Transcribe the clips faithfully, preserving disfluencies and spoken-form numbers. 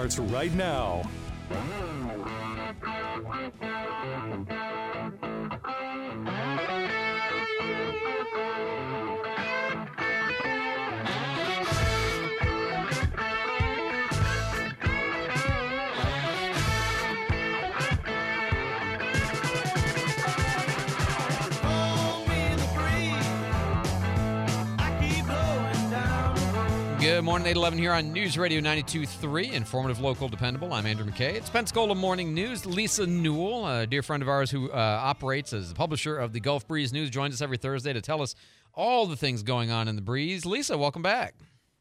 starts right now. Good morning, eight eleven here on News Radio ninety-two point three, informative, local, dependable. I'm Andrew McKay. It's Pensacola Morning News. Lisa Newell, a dear friend of ours who uh, operates as the publisher of the Gulf Breeze News, joins us every Thursday to tell us all the things going on in the breeze. Lisa, welcome back.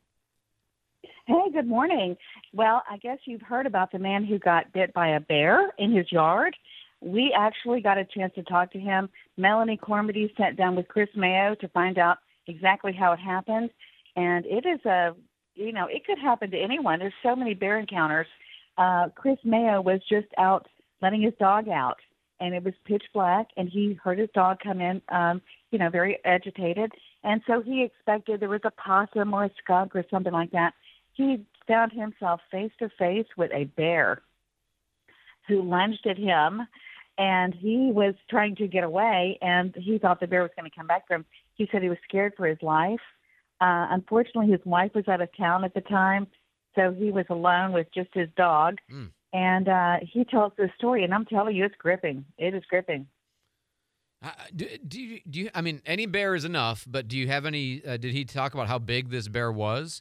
Hey, good morning. Well, I guess you've heard about the man who got bit by a bear in his yard. We actually got a chance to talk to him. Melanie Cormody sat down with Chris Mayo to find out exactly how it happened. And it is a, you know, it could happen to anyone. There's so many bear encounters. Uh, Chris Mayo was just out letting his dog out, and it was pitch black, and he heard his dog come in, um, you know, very agitated. And so he expected there was a possum or a skunk or something like that. He found himself face to face with a bear who lunged at him, and he was trying to get away, and he thought the bear was going to come back for him. He said he was scared for his life. Uh, unfortunately, his wife was out of town at the time, so he was alone with just his dog. Mm. And uh, he tells this story, and I'm telling you, it's gripping. It is gripping. Uh, do, do, you, do you? I mean, any bear is enough, but do you have any? Uh, did he talk about how big this bear was?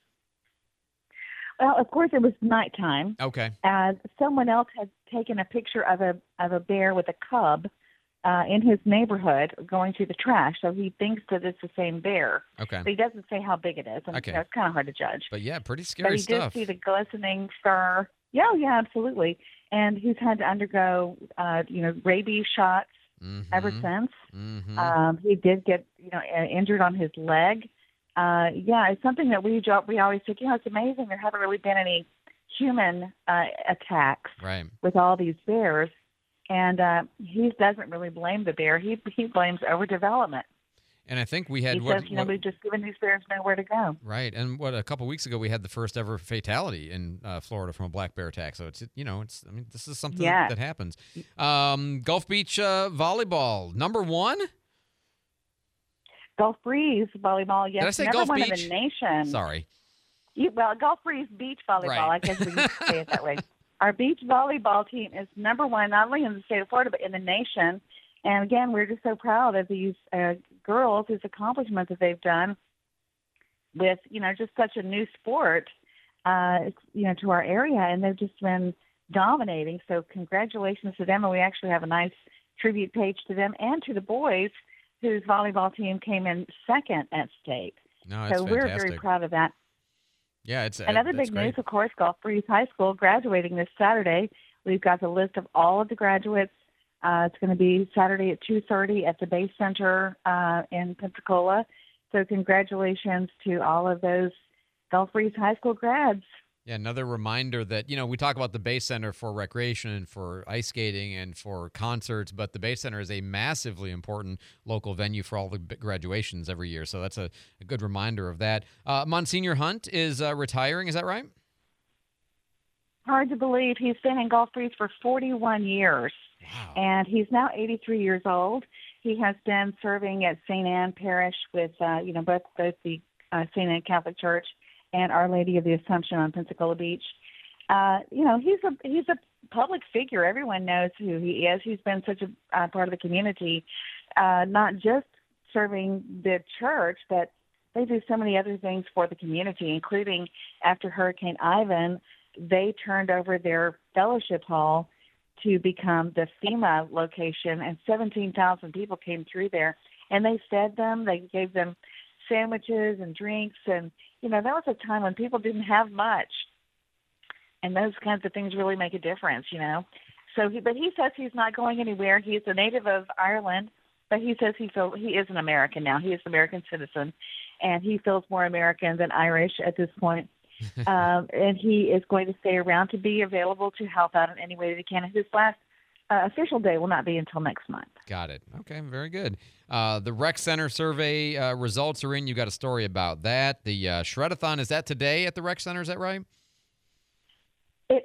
Well, of course, it was nighttime. Okay. Uh, someone else had taken a picture of a of a bear with a cub Uh, in his neighborhood going through the trash, so he thinks that it's the same bear. Okay. But he doesn't say how big it is, and okay. you know, it's kind of hard to judge. But yeah, pretty scary but he stuff. did see the glistening fur. Yeah, yeah, absolutely. And he's had to undergo, uh, you know, rabies shots mm-hmm. ever since. Mm-hmm. Um, he did get, you know, injured on his leg. Uh, yeah, it's something that we we always think, you know, it's amazing there haven't really been any human uh, attacks right. with all these bears. And uh, he doesn't really blame the bear. He he blames overdevelopment. And I think we had he what, says, you know, what, we've just given these bears nowhere to go. Right. And what a couple weeks ago we had the first ever fatality in uh, Florida from a black bear attack. So it's you know it's I mean this is something yes. that happens. Um, Gulf Beach uh, volleyball number one. Gulf Breeze volleyball. Yes, Did I say number Gulf one Beach? in the nation. Sorry. You, well, Gulf Breeze beach volleyball. Right. I guess we can say it that way. Our beach volleyball team is number one, not only in the state of Florida, but in the nation. And again, we're just so proud of these uh, girls, these accomplishments that they've done with, you know, just such a new sport, uh, you know, to our area. And they've just been dominating. So congratulations to them. And we actually have a nice tribute page to them and to the boys whose volleyball team came in second at state. No, so it's we're fantastic. very proud of that. Yeah, it's Another uh, big great. news, of course, Gulf Breeze High School graduating this Saturday. We've got the list of all of the graduates. Uh, it's going to be Saturday at two thirty at the Bay Center uh, in Pensacola. So congratulations to all of those Gulf Breeze High School grads. Yeah, another reminder that, you know, we talk about the Bay Center for recreation and for ice skating and for concerts, but the Bay Center is a massively important local venue for all the graduations every year. So that's a, a good reminder of that. Uh, Monsignor Hunt is uh, retiring. Is that right? Hard to believe. He's been in Gulf Breeze for forty-one years. Wow. And he's now eighty-three years old. He has been serving at Saint Anne Parish with, uh, you know, both, both the uh, Saint Anne Catholic Church and Our Lady of the Assumption on Pensacola Beach. Uh, you know, he's a he's a public figure. Everyone knows who he is. He's been such a uh, part of the community, uh, not just serving the church, but they do so many other things for the community, including after Hurricane Ivan, they turned over their fellowship hall to become the FEMA location, and seventeen thousand people came through there, and they fed them. They gave them sandwiches and drinks, and you know, that was a time when people didn't have much, and those kinds of things really make a difference, you know. So, he, but he says he's not going anywhere. He's a native of Ireland, but he says he feels he is an American now. He is an American citizen, and he feels more American than Irish at this point. um, and he is going to stay around to be available to help out in any way that he can. His last uh, official day will not be until next month. Got it. Okay, very good. Uh, the Rec Center survey uh, results are in. You got a story about that. The uh, Shredathon, is that today at the Rec Center? Is that right?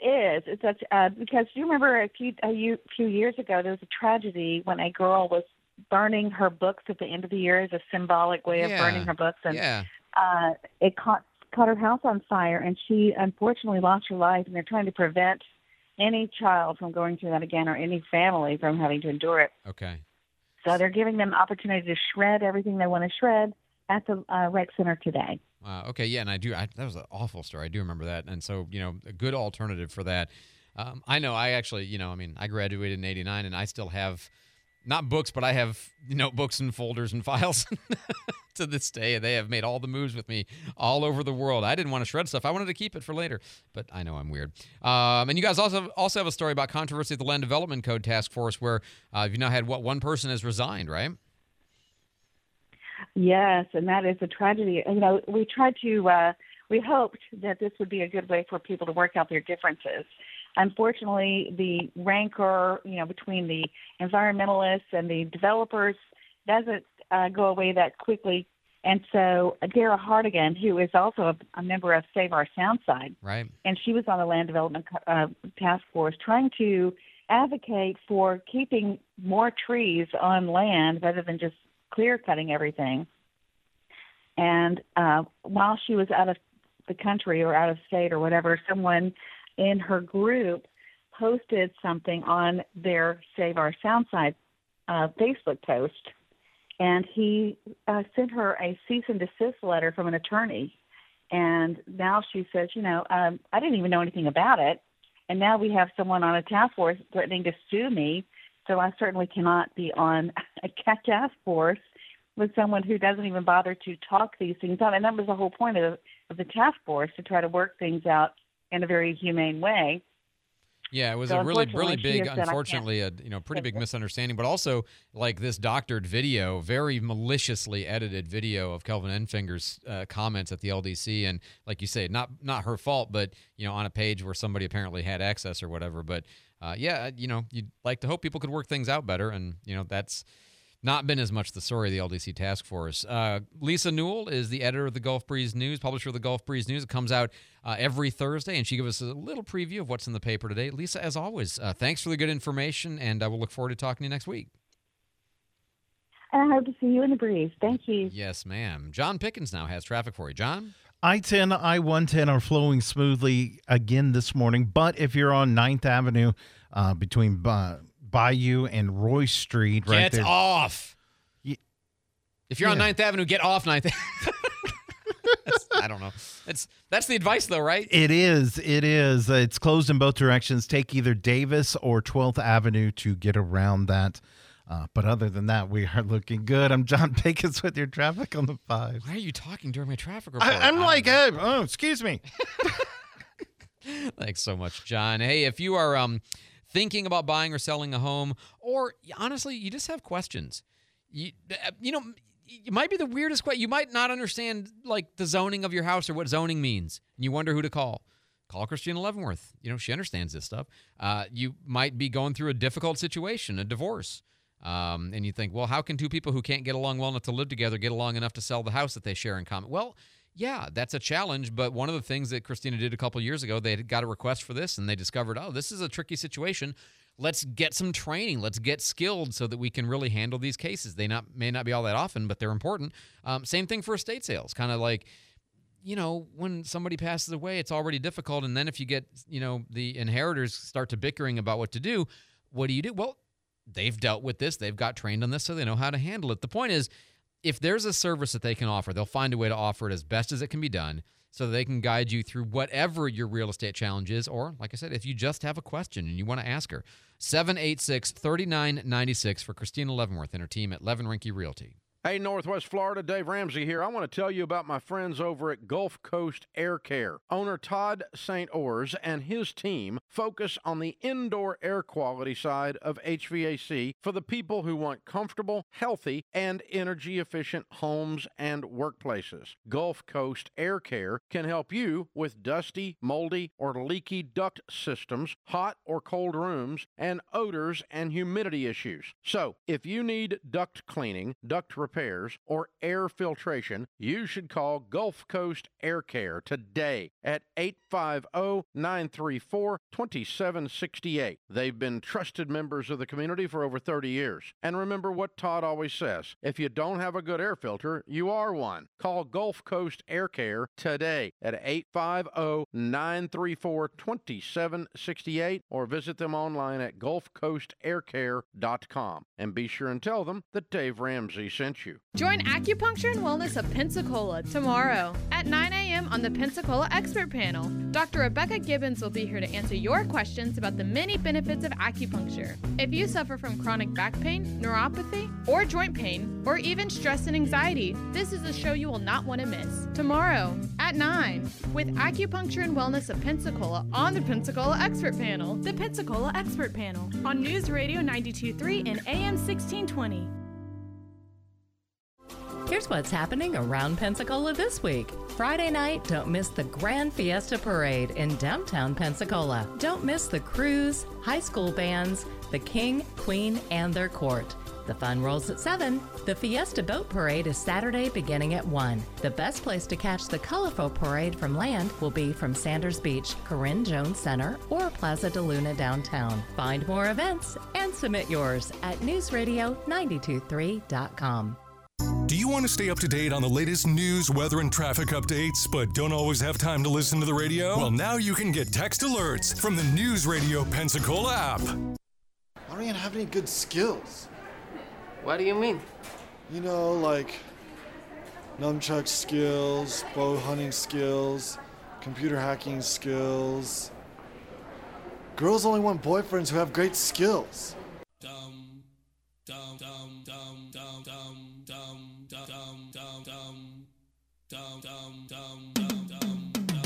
is. It's such, uh, because do you remember a few a year- few years ago there was a tragedy when a girl was burning her books at the end of the year as a symbolic way of burning Yeah. her books, and Yeah. uh, it caught caught her house on fire, and she unfortunately lost her life. And they're trying to prevent any child from going through that again, or any family from having to endure it. Okay. So they're giving them opportunity to shred everything they want to shred at the uh, rec center today. Uh, okay, yeah, and I do. I, that was an awful story. I do remember that, and so you know, a good alternative for that. Um, I know. I actually, you know, I mean, I graduated in eighty-nine, and I still have not books, but I have notebooks and folders and files to this day. They have made all the moves with me all over the world. I didn't want to shred stuff. I wanted to keep it for later, but I know I'm weird. Um, and you guys also also have a story about controversy at the Land Development Code Task Force, where uh, you've now had what one person has resigned, right? Yes, and that is a tragedy. You know, we tried to, uh, we hoped that this would be a good way for people to work out their differences. Unfortunately, the rancor, you know, between the environmentalists and the developers doesn't uh, go away that quickly. And so uh, Dara Hardigan, who is also a, a member of Save Our Soundside, Right. and she was on the Land Development uh, Task Force trying to advocate for keeping more trees on land rather than just clear cutting everything. And uh, while she was out of the country or out of state or whatever, someone in her group posted something on their Save Our Soundside uh, Facebook post, and he uh, sent her a cease and desist letter from an attorney. And now she says, you know, um, I didn't even know anything about it, and now we have someone on a task force threatening to sue me. So I certainly cannot be on a task force with someone who doesn't even bother to talk these things out. And that was the whole point of, of the task force, to try to work things out in a very humane way. Yeah, it was So a really, really unfortunately, she big, has said, "I can't unfortunately, a you know pretty big take it." misunderstanding, but also like this doctored video, very maliciously edited video of Kelvin Enfinger's uh, comments at the L D C, and like you say, not not her fault, but you know on a page where somebody apparently had access or whatever. But uh, yeah, you know you'd like to hope people could work things out better, and you know that's not been as much the story of the L D C task force. Uh, Lisa Newell is the editor of the Gulf Breeze News, publisher of the Gulf Breeze News. It comes out uh, every Thursday, and she gives us a little preview of what's in the paper today. Lisa, as always, uh, thanks for the good information, and uh, we'll look forward to talking to you next week. And I hope to see you in the breeze. Thank you. Yes, ma'am. John Pickens now has traffic for you. John? I ten, I one ten are flowing smoothly again this morning, but if you're on Ninth Avenue uh, between uh, Bayou and Royce Street, right Get there. off. Ye- If you're on yeah. Ninth Avenue, get off Ninth Avenue. I don't know. It's That's the advice, though, right? It is. It is. Uh, it's closed in both directions. Take either Davis or twelfth Avenue to get around that. Uh, but other than that, we are looking good. I'm John Pickens with your traffic on the five. Why are you talking during my traffic report? I, I'm I like, don't know. hey, oh, excuse me. Thanks so much, John. Hey, if you are um, thinking about buying or selling a home, or honestly, you just have questions, you, uh, you know, it might be the weirdest question. You might not understand like the zoning of your house or what zoning means, and you wonder who to call. Call Christina Leavenworth. You know, she understands this stuff. Uh, you might be going through a difficult situation, a divorce. Um, and you think, well, how can two people who can't get along well enough to live together get along enough to sell the house that they share in common? Well, yeah, that's a challenge. But one of the things that Christina did a couple of years ago, they had got a request for this, and they discovered, oh, this is a tricky situation. Let's get some training. Let's get skilled so that we can really handle these cases. They not may not be all that often, but they're important. Um, same thing for estate sales. Kind of like, you know, when somebody passes away, it's already difficult. And then if you get, you know, the inheritors start to bickering about what to do, what do you do? Well, they've dealt with this. They've got trained on this, so they know how to handle it. The point is, if there's a service that they can offer, they'll find a way to offer it as best as it can be done so that they can guide you through whatever your real estate challenge is. Or, like I said, if you just have a question and you want to ask her, seven eight six, three nine nine six for Christina Leavenworth and her team at Levin Rinke Realty. Hey, Northwest Florida, Dave Ramsey here. I want to tell you about my friends over at Gulf Coast Air Care. Owner Todd Saint Ors and his team focus on the indoor air quality side of H V A C for the people who want comfortable, healthy, and energy-efficient homes and workplaces. Gulf Coast Air Care can help you with dusty, moldy, or leaky duct systems, hot or cold rooms, and odors and humidity issues. So, if you need duct cleaning, duct repair, repairs, or air filtration, you should call Gulf Coast Air Care today at eight five zero, nine three four, two seven six eight. They've been trusted members of the community for over thirty years. And remember what Todd always says, if you don't have a good air filter, you are one. Call Gulf Coast Air Care today at eight five zero, nine three four, two seven six eight or visit them online at gulf coast air care dot com. And be sure and tell them that Dave Ramsey sent you. Join Acupuncture and Wellness of Pensacola tomorrow at nine a.m. on the Pensacola Expert Panel. Doctor Rebecca Gibbons will be here to answer your questions about the many benefits of acupuncture. If you suffer from chronic back pain, neuropathy, or joint pain, or even stress and anxiety, this is a show you will not want to miss. Tomorrow at nine with Acupuncture and Wellness of Pensacola on the Pensacola Expert Panel. The Pensacola Expert Panel on News Radio ninety-two point three and A M sixteen twenty. Here's what's happening around Pensacola this week. Friday night, don't miss the Grand Fiesta Parade in downtown Pensacola. Don't miss the cruise, high school bands, the King, Queen, and their court. The fun rolls at seven. The Fiesta Boat Parade is Saturday beginning at one. The best place to catch the colorful parade from land will be from Sanders Beach, Corinne Jones Center, or Plaza de Luna downtown. Find more events and submit yours at news radio nine two three dot com. Do you want to stay up to date on the latest news, weather, and traffic updates, but don't always have time to listen to the radio? Well, now you can get text alerts from the News Radio Pensacola app. I don't even have any good skills. What do you mean? You know, like nunchuck skills, bow hunting skills, computer hacking skills. Girls only want boyfriends who have great skills. Dum, dum, dum, dum, dum, dum, dum, dum, dum, dum, dum, dum, dum, dum, dum.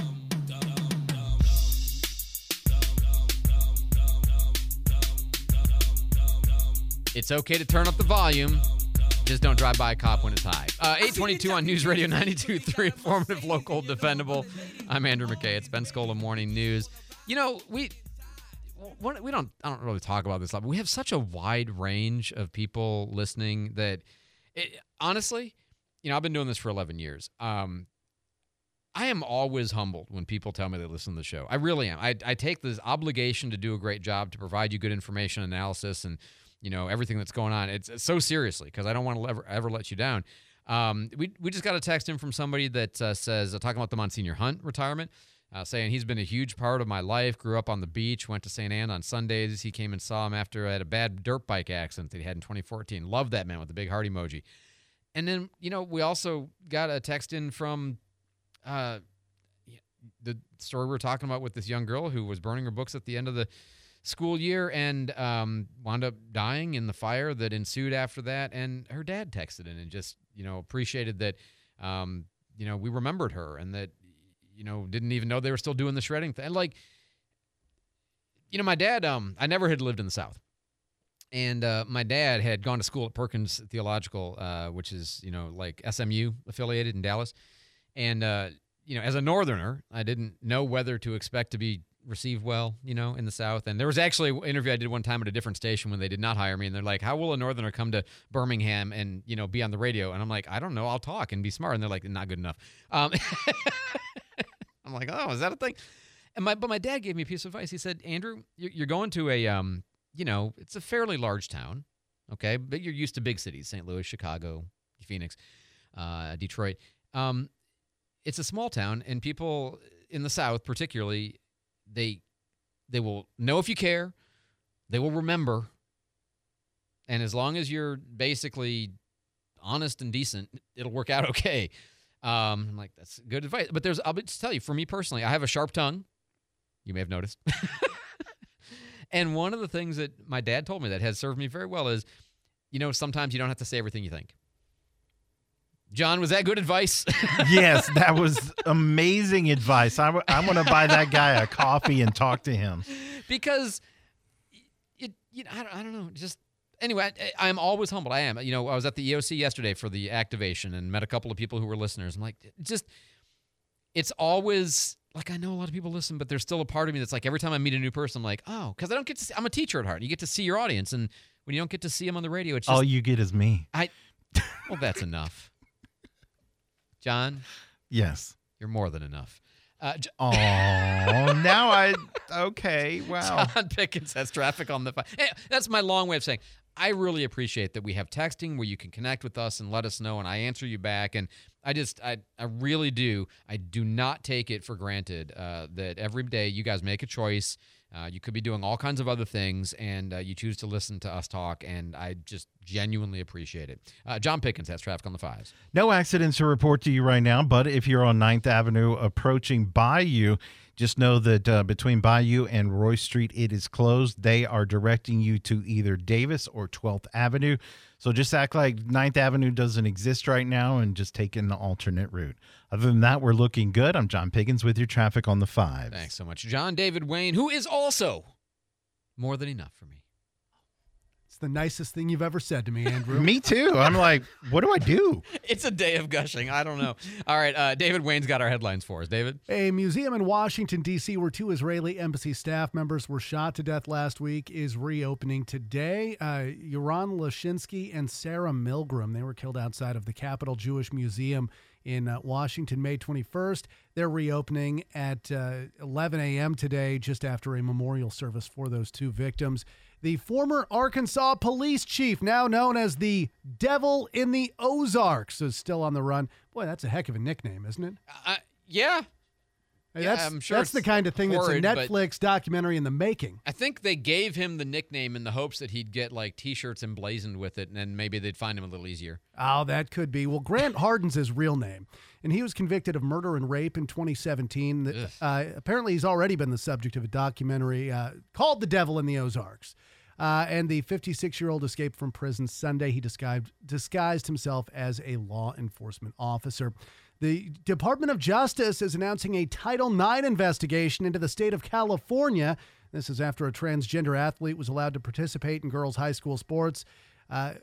It's okay to turn up the volume. Just don't drive by a cop when it's high. Uh, eight twenty-two on News Radio ninety-two point three, informative, local, dependable. I'm Andrew McKay. It's Pensacola Morning News. You know, we we don't I don't really talk about this a lot, but we have such a wide range of people listening that, it, honestly, you know, I've been doing this for eleven years. Um, I am always humbled when people tell me they listen to the show. I really am. I, I take this obligation to do a great job to provide you good information, analysis, and you know, everything that's going on. It's, it's so seriously because I don't want to ever, ever let you down. Um, we we just got a text in from somebody that uh, says, uh, talking about the Monsignor Hunt retirement, uh, saying he's been a huge part of my life, grew up on the beach, went to Saint Anne on Sundays. He came and saw him after I had a bad dirt bike accident that he had in twenty fourteen. Loved that man with the big heart emoji. And then, you know, we also got a text in from uh, the story we were talking about with this young girl who was burning her books at the end of the school year and um, wound up dying in the fire that ensued after that. And her dad texted in and just, you know, appreciated that, um, you know, we remembered her and that, you know, didn't even know they were still doing the shredding thing. And like, you know, my dad, um, I never had lived in the South. And uh, my dad had gone to school at Perkins Theological, uh, which is, you know, like S M U affiliated in Dallas. And, uh, you know, as a Northerner, I didn't know whether to expect to be received well, you know, in the South. And there was actually an interview I did one time at a different station when they did not hire me. And they're like, how will a Northerner come to Birmingham and, you know, be on the radio? And I'm like, I don't know. I'll talk and be smart. And they're like, not good enough. Um, I'm like, oh, is that a thing? And my, but my dad gave me a piece of advice. He said, Andrew, you're going to a, um, you know, it's a fairly large town. Okay. But you're used to big cities, Saint Louis, Chicago, Phoenix, uh, Detroit. Um, it's a small town, and people in the South particularly, They they will know if you care. They will remember. And as long as you're basically honest and decent, it'll work out okay. Um, I'm like, that's good advice. But there's, I'll just tell you, for me personally, I have a sharp tongue. You may have noticed. And one of the things that my dad told me that has served me very well is, you know, sometimes you don't have to say everything you think. John, was that good advice? Yes, that was amazing advice. I'm, I'm going to buy that guy a coffee and talk to him. Because, it, you know, I don't, I don't know. Just anyway, I, I'm always humbled. I am. You know, I was at the E O C yesterday for the activation and met a couple of people who were listeners. I'm like, just, it's always like, I know a lot of people listen, but there's still a part of me that's like, every time I meet a new person, I'm like, oh, because I don't get to see, I'm a teacher at heart. You get to see your audience. And when you don't get to see them on the radio, it's just. All you get is me. I. Well, that's enough. John? Yes. You're more than enough. Uh, J- Oh, now I, okay, wow. John Pickens has traffic on the phone. Hey, that's my long way of saying I really appreciate that we have texting where you can connect with us and let us know, and I answer you back. And I just, I, I really do. I do not take it for granted uh, that every day you guys make a choice. Uh, you could be doing all kinds of other things, and uh, you choose to listen to us talk, and I just genuinely appreciate it. Uh, John Pickens has traffic on the fives. No accidents to report to you right now, but if you're on ninth Avenue approaching Bayou, just know that uh, between Bayou and Roy Street, it is closed. They are directing you to either Davis or twelfth Avenue. So just act like ninth Avenue doesn't exist right now and just take an alternate route. Other than that, we're looking good. I'm John Pickens with your traffic on the fives. Thanks so much. John David Wayne, who is also more than enough for me. It's the nicest thing you've ever said to me, Andrew. Me too. I'm like, what do I do? It's a day of gushing. I don't know. All right, uh, David Wayne's got our headlines for us. David? A museum in Washington, D C, where two Israeli embassy staff members were shot to death last week, is reopening today. Uh, Yoran Lashinsky and Sarah Milgram, they were killed outside of the Capitol Jewish Museum in uh, Washington, May twenty-first. They're reopening at uh, eleven a.m. today, just after a memorial service for those two victims. The former Arkansas police chief, now known as the Devil in the Ozarks, is still on the run. Boy, that's a heck of a nickname, isn't it? Uh, yeah. Hey, Yeah, that's I'm sure that's it's the kind of thing horrid, that's but- a Netflix documentary in the making. I think they gave him the nickname in the hopes that he'd get, like, T-shirts emblazoned with it, and then maybe they'd find him a little easier. Oh, that could be. Well, Grant Harden's his real name, and he was convicted of murder and rape in twenty seventeen. Ugh. Uh, apparently, he's already been the subject of a documentary uh, called The Devil in the Ozarks. Uh, and the fifty-six-year-old escaped from prison Sunday. He disguised, disguised himself as a law enforcement officer. The Department of Justice is announcing a Title nine investigation into the state of California. This is after a transgender athlete was allowed to participate in girls' high school sports. Uh,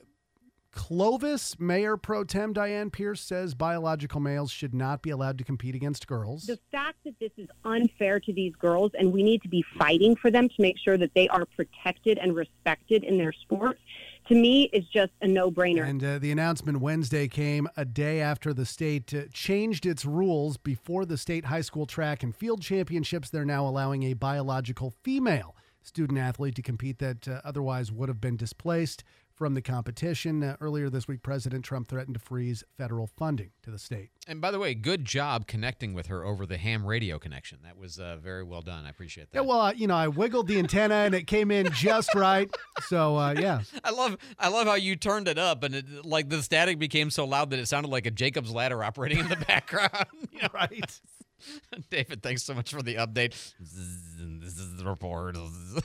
Clovis Mayor Pro Tem Diane Pierce says biological males should not be allowed to compete against girls. The fact that this is unfair to these girls, and we need to be fighting for them to make sure that they are protected and respected in their sports, to me is just a no-brainer. And uh, the announcement Wednesday came a day after the state uh, changed its rules. Before the state high school track and field championships, they're now allowing a biological female student athlete to compete that uh, otherwise would have been displaced from the competition. Uh, earlier this week, President Trump threatened to freeze federal funding to the state. And by the way, good job connecting with her over the ham radio connection. That was uh, very well done. I appreciate that. Yeah, well, uh, you know, I wiggled the antenna and it came in just right. So, uh, yeah. I love I love how you turned it up and it, like the static became so loud that it sounded like a Jacob's ladder operating in the background. You know? Right. David, thanks so much for the update. This is the report.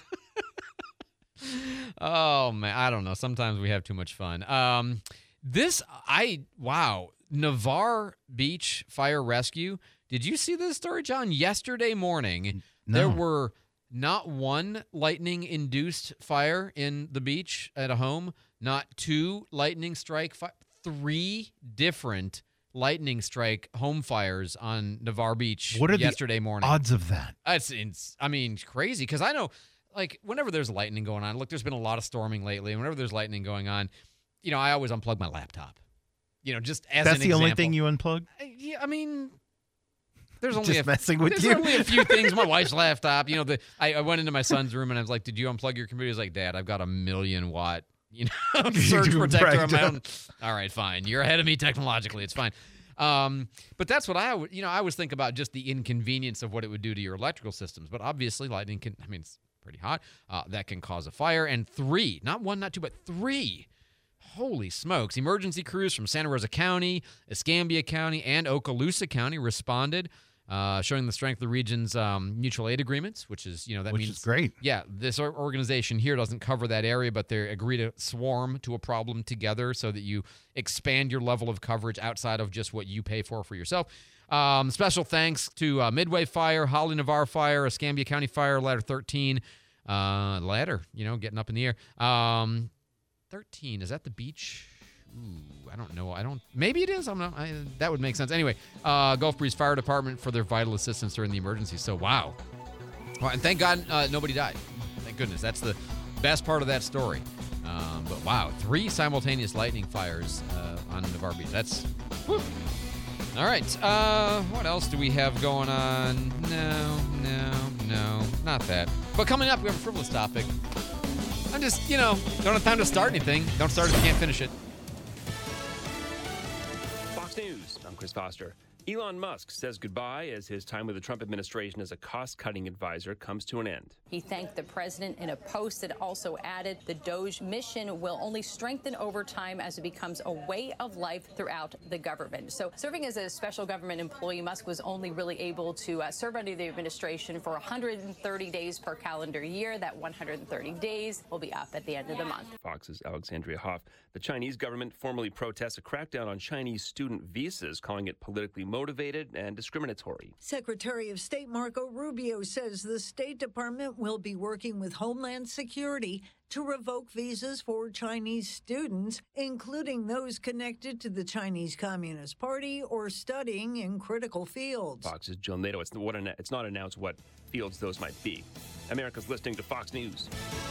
Oh, man. I don't know. Sometimes we have too much fun. Um, this, I, wow. Navarre Beach Fire Rescue. Did you see this story, John? Yesterday morning, No. there were not one lightning-induced fire in the beach at a home, not two lightning strike, fi- three different lightning strike home fires on Navarre Beach What are yesterday the morning. odds of that? It's, it's I mean, crazy because I know, like, whenever there's lightning going on, look, there's been a lot of storming lately, and whenever there's lightning going on, you know, I always unplug my laptop. You know, just as That's an the example. only thing you unplug? I, yeah, I mean, there's only Just a, messing with there's you. only a few things. My wife's laptop. You know, the I, I went into my son's room and I was like, "Did you unplug your computer?" He's like, "Dad, I've got a million watt, you know, surge protector on my own." All right, fine. You're ahead of me technologically. It's fine. Um, but that's what I would, you know, I always think about just the inconvenience of what it would do to your electrical systems. But obviously, lightning can. I mean, it's pretty hot. Uh, that can cause a fire. And three, not one, not two, but three. Holy smokes. Emergency crews from Santa Rosa County, Escambia County, and Okaloosa County responded, uh, showing the strength of the region's um, mutual aid agreements, which is, you know, that Which means. is great. Yeah, this or- organization here doesn't cover that area, but they agree to swarm to a problem together so that you expand your level of coverage outside of just what you pay for for yourself. Um, special thanks to uh, Midway Fire, Holly Navarre Fire, Escambia County Fire, Ladder thirteen. Uh, ladder, you know, getting up in the air. Um, thirteen, is that the beach? Ooh, I don't know. I don't. Maybe it is. I'm not. I, that would make sense. Anyway, uh, Gulf Breeze Fire Department for their vital assistance during the emergency. So wow. Well, and thank God uh, nobody died. Thank goodness. That's the best part of that story. Um, but wow, three simultaneous lightning fires uh, on Navarre Beach. That's whew. All right. Uh, what else do we have going on? No, no, no, not that. But coming up, we have a frivolous topic. I'm just, you know, don't have time to start anything. Don't start if you can't finish it. Fox News, I'm Chris Foster. Elon Musk says goodbye as his time with the Trump administration as a cost-cutting advisor comes to an end. He thanked the president in a post that also added the Doge mission will only strengthen over time as it becomes a way of life throughout the government. So serving as a special government employee, Musk was only really able to uh, serve under the administration for one hundred thirty days per calendar year. That one hundred thirty days will be up at the end of the month. Fox's Alexandria Hoff. The Chinese government formally protests a crackdown on Chinese student visas, calling it politically motivated and discriminatory. Secretary of State Marco Rubio says the State Department will be working with Homeland Security to revoke visas for Chinese students, including those connected to the Chinese Communist Party or studying in critical fields. Fox's Jill Nato. It's, what, it's not announced what fields those might be. America's listening to Fox News.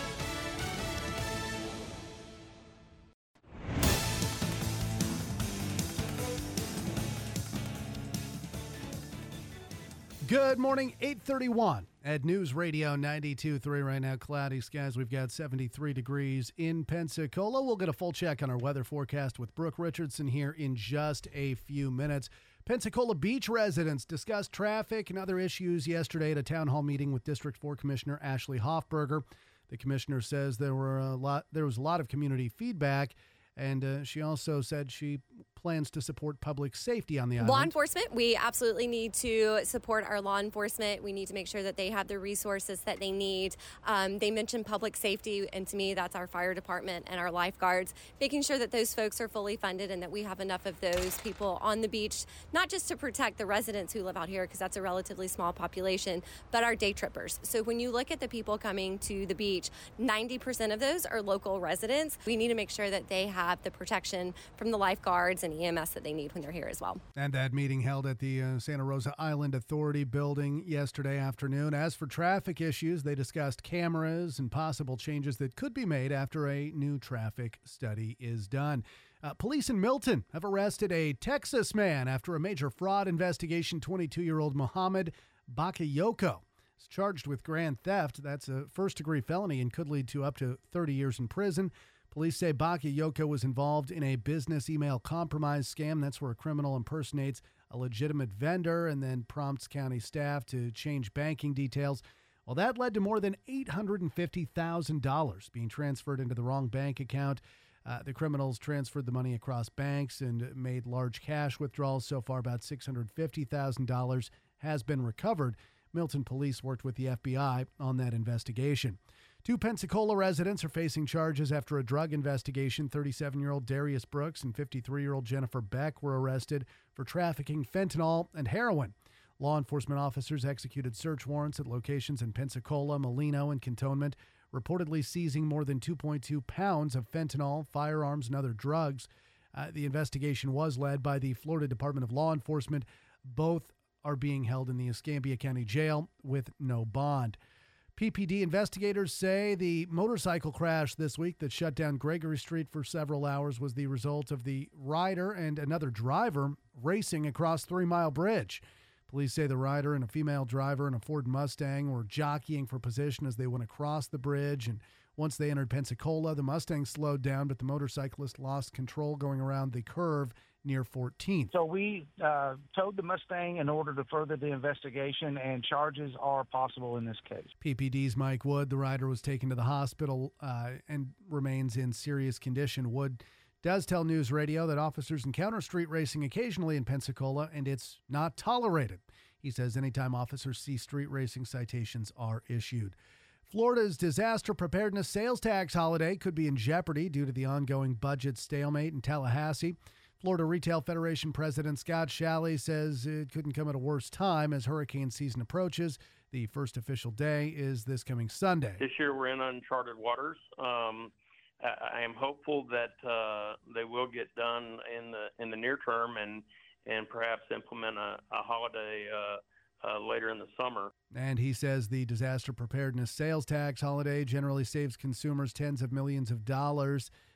Good morning, eight thirty-one at News Radio ninety-two point three. Right now, cloudy skies. We've got seventy-three degrees in Pensacola. We'll get a full check on our weather forecast with Brooke Richardson here in just a few minutes. Pensacola Beach residents discussed traffic and other issues yesterday at a town hall meeting with District four Commissioner Ashley Hoffberger. The commissioner says there were a lot. There was a lot of community feedback, and uh, she also said she plans to support public safety on the island. Law enforcement, we absolutely need to support our law enforcement. We need to make sure that they have the resources that they need. Um, they mentioned public safety, and to me, that's our fire department and our lifeguards, making sure that those folks are fully funded and that we have enough of those people on the beach, not just to protect the residents who live out here, because that's a relatively small population, but our day trippers. So when you look at the people coming to the beach, ninety percent of those are local residents. We need to make sure that they have the protection from the lifeguards and E M S that they need when they're here as well. And that meeting held at the uh, Santa Rosa Island Authority building yesterday afternoon. As for traffic issues, they discussed cameras and possible changes that could be made after a new traffic study is done. Uh, police in Milton have arrested a Texas man after a major fraud investigation. twenty-two-year-old Mohammed Bakayoko is charged with grand theft. That's a first-degree felony and could lead to up to thirty years in prison. Police say Bakayoko was involved in a business email compromise scam. That's where a criminal impersonates a legitimate vendor and then prompts county staff to change banking details. Well, that led to more than eight hundred fifty thousand dollars being transferred into the wrong bank account. Uh, the criminals transferred the money across banks and made large cash withdrawals. So far, about six hundred fifty thousand dollars has been recovered. Milton police worked with the F B I on that investigation. Two Pensacola residents are facing charges after a drug investigation. thirty-seven-year-old Darius Brooks and fifty-three-year-old Jennifer Beck were arrested for trafficking fentanyl and heroin. Law enforcement officers executed search warrants at locations in Pensacola, Molino, and Cantonment, reportedly seizing more than two point two pounds of fentanyl, firearms, and other drugs. Uh, the investigation was led by the Florida Department of Law Enforcement. Both are being held in the Escambia County Jail with no bond. P P D investigators say the motorcycle crash this week that shut down Gregory Street for several hours was the result of the rider and another driver racing across Three Mile Bridge. Police say the rider and a female driver in a Ford Mustang were jockeying for position as they went across the bridge, and once they entered Pensacola, the Mustang slowed down, but the motorcyclist lost control going around the curve near fourteenth. So we uh, towed the Mustang in order to further the investigation, and charges are possible in this case. P P D's Mike Wood, the rider, was taken to the hospital uh, and remains in serious condition. Wood does tell News Radio that officers encounter street racing occasionally in Pensacola, and it's not tolerated. He says anytime officers see street racing, citations are issued. Florida's disaster preparedness sales tax holiday could be in jeopardy due to the ongoing budget stalemate in Tallahassee. Florida Retail Federation President Scott Shalley says it couldn't come at a worse time as hurricane season approaches. The first official day is this coming Sunday. This year we're in uncharted waters. Um, I, I am hopeful that uh, they will get done in the in the near term and and perhaps implement a, a holiday uh, uh, later in the summer. And he says the disaster preparedness sales tax holiday generally saves consumers tens of millions of dollars.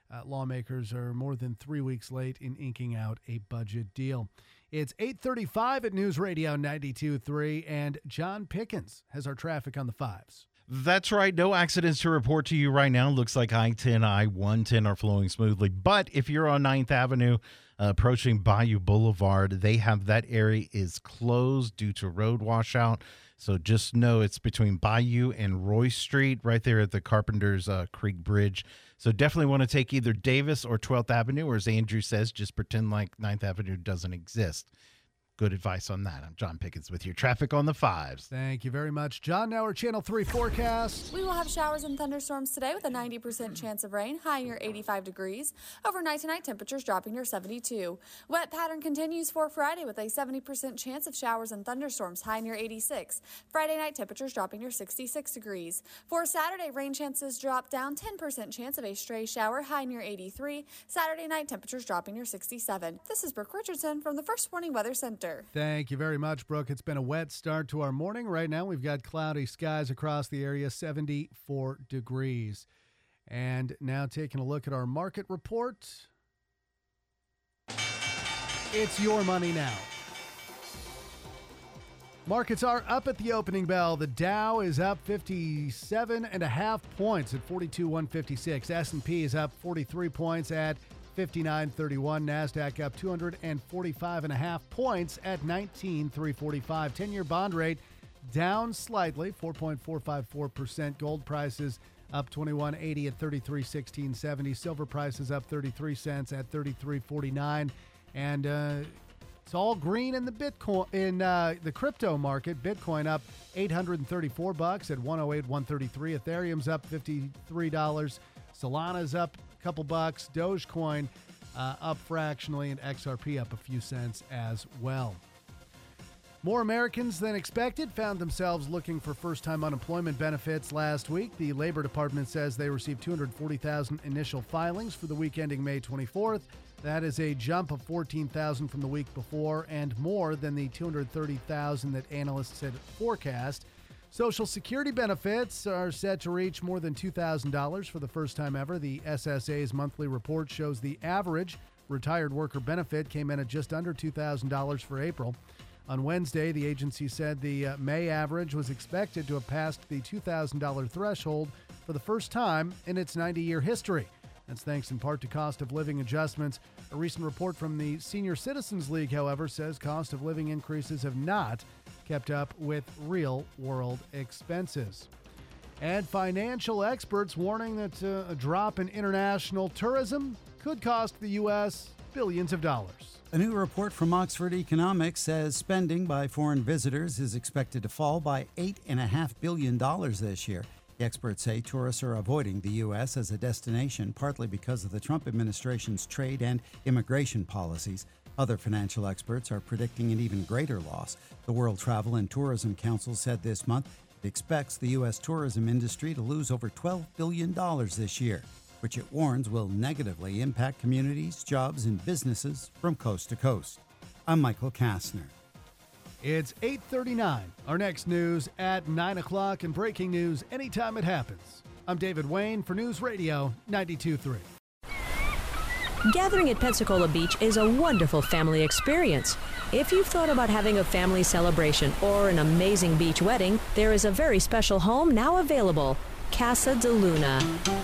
Uh, lawmakers are more than three weeks late in inking out a budget deal. It's eight thirty-five at News Radio ninety-two point three, and John Pickens has our traffic on the fives. That's right. No accidents to report to you right now. Looks like I ten, I one ten are flowing smoothly. But if you're on ninth Avenue, uh, approaching Bayou Boulevard, they have that area is closed due to road washout. So just know it's between Bayou and Roy Street, right there at the Carpenter's uh, Creek Bridge. So definitely want to take either Davis or twelfth Avenue, or as Andrew says, just pretend like ninth Avenue doesn't exist. Good advice on that. I'm John Pickens with your traffic on the fives. Thank you very much, John. Now our Channel three forecast. We will have showers and thunderstorms today with a ninety percent chance of rain, high near eighty-five degrees. Overnight tonight, temperatures dropping near seventy-two. Wet pattern continues for Friday with a seventy percent chance of showers and thunderstorms, high near eighty-six. Friday night, temperatures dropping near sixty-six degrees. For Saturday, rain chances drop down, ten percent chance of a stray shower, high near eighty-three. Saturday night, temperatures dropping near sixty-seven. This is Brooke Richardson from the First Warning Weather Center. Thank you very much, Brooke. It's been a wet start to our morning. Right now, we've got cloudy skies across the area, seventy-four degrees. And now taking a look at our market report. It's your money now. Markets are up at the opening bell. The Dow is up fifty-seven and a half points at forty-two thousand one hundred fifty-six. S and P is up forty-three points at fifty-nine thirty-one. NASDAQ up two hundred forty-five and a half points at nineteen thousand three hundred forty-five. ten-year bond rate down slightly, four point four five four percent. Gold prices up twenty-one eighty at thirty-three sixteen seventy. Silver prices up thirty-three cents at thirty-three forty-nine. And uh, it's all green in the Bitcoin in uh, the crypto market. Bitcoin up eight hundred thirty-four bucks at one oh eight one thirty-three. Ethereum's up fifty-three dollars. Solana's up a couple bucks. Dogecoin uh, up fractionally, and X R P up a few cents as well. More Americans than expected found themselves looking for first-time unemployment benefits last week. The Labor Department says they received two hundred forty thousand initial filings for the week ending May twenty-fourth. That is a jump of fourteen thousand from the week before and more than the two hundred thirty thousand that analysts had forecast. Social Security benefits are set to reach more than two thousand dollars for the first time ever. The S S A's monthly report shows the average retired worker benefit came in at just under two thousand dollars for April. On Wednesday, the agency said the uh, May average was expected to have passed the two thousand dollars threshold for the first time in its ninety-year history. That's thanks in part to cost of living adjustments. A recent report from the Senior Citizens League, however, says cost of living increases have not kept up with real-world expenses. And financial experts warning that uh, a drop in international tourism could cost the U S billions of dollars. A new report from Oxford Economics says spending by foreign visitors is expected to fall by eight point five billion dollars this year. The experts say tourists are avoiding the U S as a destination, partly because of the Trump administration's trade and immigration policies. Other financial experts are predicting an even greater loss. The World Travel and Tourism Council said this month it expects the U S tourism industry to lose over twelve billion dollars this year, which it warns will negatively impact communities, jobs, and businesses from coast to coast. I'm Michael Kastner. It's eight thirty-nine. Our next news at nine o'clock, and breaking news anytime it happens. I'm David Wayne for News Radio ninety-two point three. Gathering at Pensacola Beach is a wonderful family experience. If you've thought about having a family celebration or an amazing beach wedding, there is a very special home now available, Casa de Luna.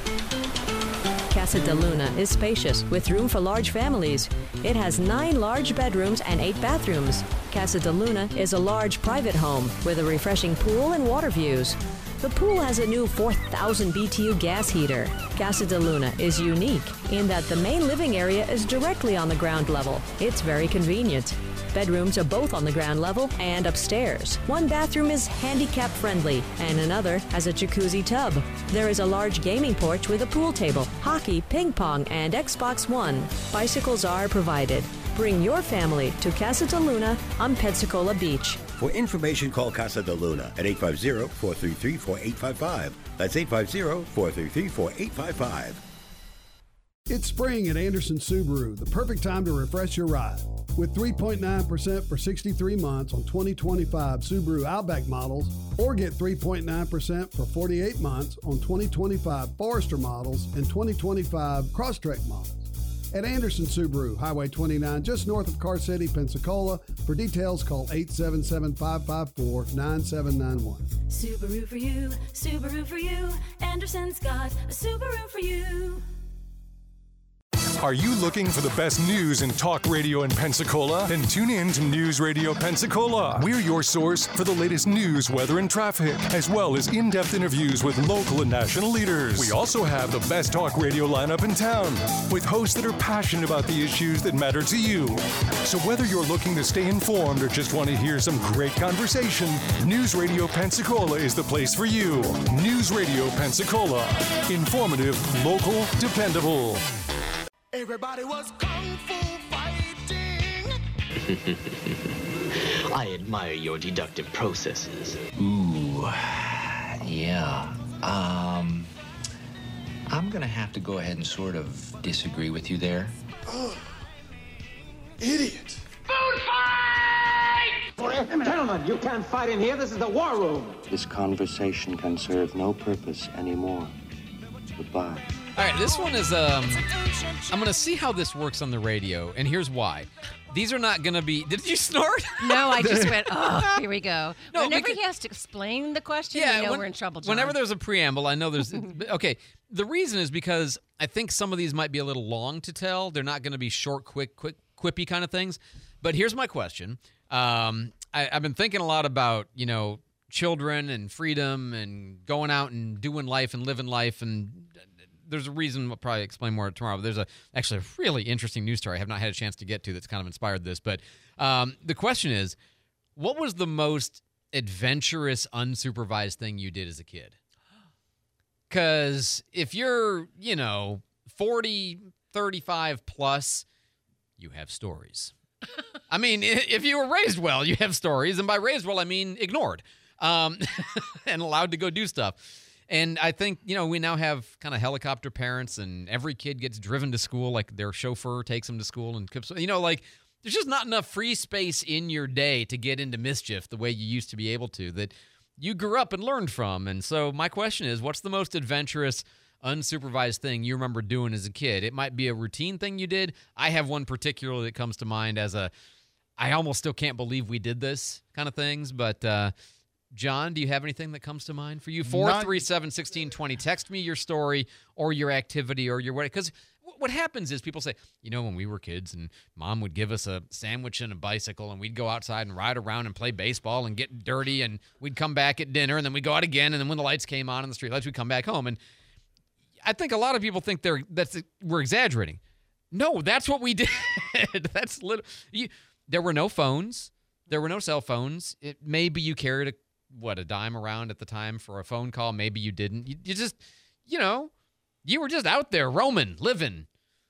Casa de Luna is spacious with room for large families. It has nine large bedrooms and eight bathrooms. Casa de Luna is a large private home with a refreshing pool and water views. The pool has a new four thousand B T U gas heater. Casa de Luna is unique in that the main living area is directly on the ground level. It's very convenient. Bedrooms are both on the ground level and upstairs. One bathroom is handicap friendly and another has a jacuzzi tub. There is a large gaming porch with a pool table, hockey, ping pong, and Xbox One. Bicycles are provided. Bring your family to Casa de Luna on Pensacola Beach. For information, call Casa de Luna at eight five zero, four three three, four eight five five. That's eight five zero, four three three, four eight five five. It's spring at Anderson Subaru, the perfect time to refresh your ride. With three point nine percent for sixty-three months on twenty twenty-five Subaru Outback models, or get three point nine percent for forty-eight months on twenty twenty-five Forester models and twenty twenty-five Crosstrek models. At Anderson Subaru, Highway twenty-nine, just north of Car City, Pensacola. For details, call eight seven seven, five five four, nine seven nine one. Subaru for you, Subaru for you. Anderson's got a Subaru for you. Are you looking for the best news and talk radio in Pensacola? Then tune in to News Radio Pensacola. We're your source for the latest news, weather, and traffic, as well as in-depth interviews with local and national leaders. We also have the best talk radio lineup in town, with hosts that are passionate about the issues that matter to you. So whether you're looking to stay informed or just want to hear some great conversation, News Radio Pensacola is the place for you. News Radio Pensacola. Informative, local, dependable. Everybody was kung fu fighting. I admire your deductive processes. Ooh, yeah. Um, I'm gonna have to go ahead and sort of disagree with you there. Oh, idiot. Food fight! Gentlemen, you can't fight in here. This is the war room. This conversation can serve no purpose anymore. Goodbye. All right, this one is, um, I'm going to see how this works on the radio, and here's why. These are not going to be, did you snort? No, I just went, oh, here we go. No, Whenever because, he has to explain the question, yeah, you know when, we're in trouble, John. Whenever there's a preamble, I know there's, okay, the reason is because I think some of these might be a little long to tell. They're not going to be short, quick, quick, quippy kind of things. But here's my question. Um, I, I've been thinking a lot about, you know, children and freedom and going out and doing life and living life, and there's a reason we'll probably explain more tomorrow, but there's a actually a really interesting news story I have not had a chance to get to that's kind of inspired this. But um, the question is, what was the most adventurous, unsupervised thing you did as a kid? Because if you're, you know, forty, thirty-five plus, you have stories. I mean, if you were raised well, you have stories. And by raised well, I mean ignored um, and allowed to go do stuff. And I think, you know, we now have kind of helicopter parents, and every kid gets driven to school, like their chauffeur takes them to school. And, you know, like there's just not enough free space in your day to get into mischief the way you used to be able to that you grew up and learned from. And so my question is, what's the most adventurous, unsupervised thing you remember doing as a kid? It might be a routine thing you did. I have one particularly that comes to mind as a, I almost still can't believe we did this kind of things, but, uh, John, do you have anything that comes to mind for you? four three seven, one six two zero. Text me your story or your activity or your what. Because what happens is people say, you know, when we were kids and mom would give us a sandwich and a bicycle and we'd go outside and ride around and play baseball and get dirty, and we'd come back at dinner and then we'd go out again, and then when the lights came on in the street lights, we'd come back home. And I think a lot of people think they're that's we're exaggerating. No, that's what we did. That's little. You, there were no phones. There were no cell phones. It, maybe you carried a what, a dime around at the time for a phone call. Maybe you didn't. You, you just, you know, you were just out there roaming, living,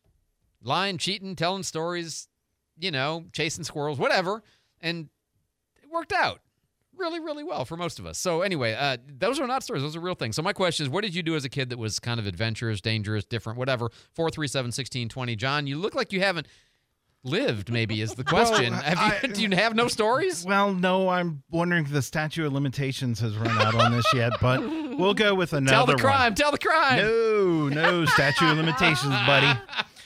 lying, cheating, telling stories, you know, chasing squirrels, whatever. And it worked out really, really well for most of us. So anyway, uh, those are not stories. Those are real things. So my question is, what did you do as a kid that was kind of adventurous, dangerous, different, whatever? four three seven, one six two zero. John, you look like you haven't lived, maybe, is the question. Well, have you, I, do you have no stories? Well, no, I'm wondering if the statute of limitations has run out on this yet, but we'll go with another Tell the one. crime. Tell the crime. No, no statute of limitations, buddy.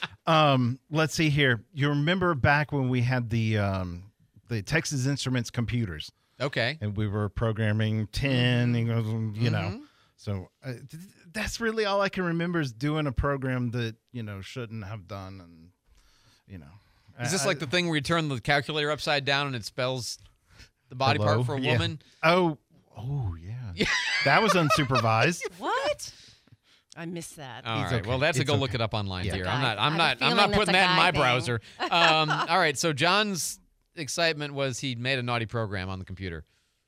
Um, let's see here. You remember back when we had the um, the Texas Instruments computers? Okay. And we were programming ten, you know. Mm-hmm. So uh, th- that's really all I can remember is doing a program that, you know, shouldn't have done, and, you know. Is this like the thing where you turn the calculator upside down and it spells the body Hello? part for a Yeah. woman? Oh, oh yeah. That was unsupervised. What? I missed that. All It's right. okay. Well, that's a It's go okay. look it up online, Yeah. dear. Guy. I'm not. I I'm have a not. I'm feeling not that's putting a that in guy my thing. browser. Um, all right. So John's excitement was he made a naughty program on the computer.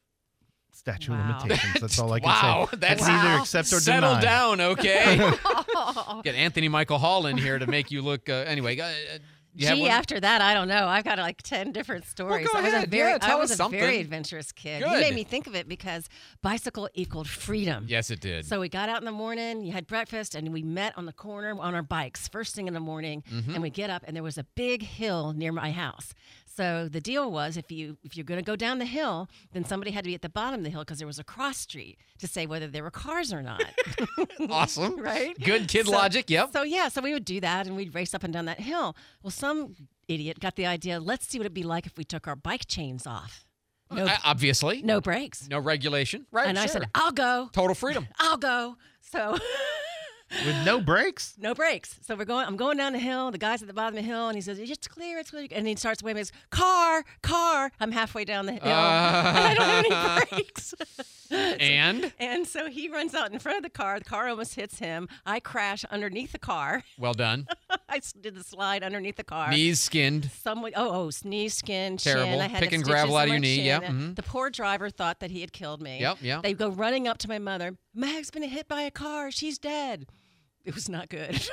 Statute Wow. of limitations. That's all I can Wow, say. that's I can either accept or settle deny. down, okay? Get Anthony Michael Hall in here to make you look. Uh, anyway, uh, You have Gee, one? after that, I don't know. I've got like ten different stories. go I was ahead. a very, Yeah, tell I was us a very something. adventurous kid. Good. You made me think of it because bicycle equaled freedom. Yes, it did. So we got out in the morning, you had breakfast, and we met on the corner on our bikes first thing in the morning. Mhm. And we get up, and there was a big hill near my house. So the deal was, if you if you're going to go down the hill, then somebody had to be at the bottom of the hill because there was a cross street to say whether there were cars or not. Awesome. Right? Good kid So- logic. Yep. So yeah, so we would do that, and we'd race up and down that hill. Well, some idiot got the idea. Let's see what it'd be like if we took our bike chains off. No, Uh, obviously. no brakes. No regulation. Right. and I sure. said, I'll go. Total freedom. I'll go. So With no brakes? no brakes. So we're going. I'm going down the hill. The guy's at the bottom of the hill, and he says, "It's clear. It's clear." And he starts waving his car, car. I'm halfway down the hill. Uh. and I don't have any brakes. And? and so he runs out in front of the car. The car almost hits him. I crash underneath the car. Well done. I s- did the slide underneath the car. Knees skinned. Someone, oh, oh, sneeze, skin, chin. Terrible. I had Picking stitches gravel out in of your my knee. chin. Yep, mhm. The poor driver thought that he had killed me. Yep, yep. They go running up to my mother. Mag's been hit by a car. She's dead. It was not good.